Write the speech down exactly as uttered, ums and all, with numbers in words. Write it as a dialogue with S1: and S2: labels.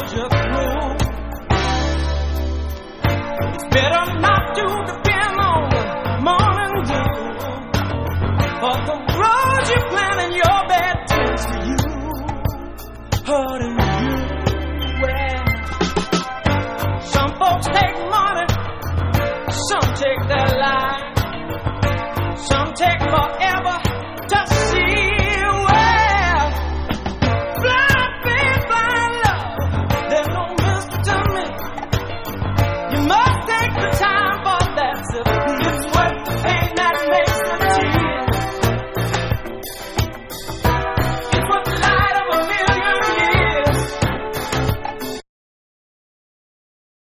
S1: put you through. It's better not to depend on the morning dew, for the road you plan in your bed tends to you, hurting you. Well, some folks take money, some take their life, some take forever to see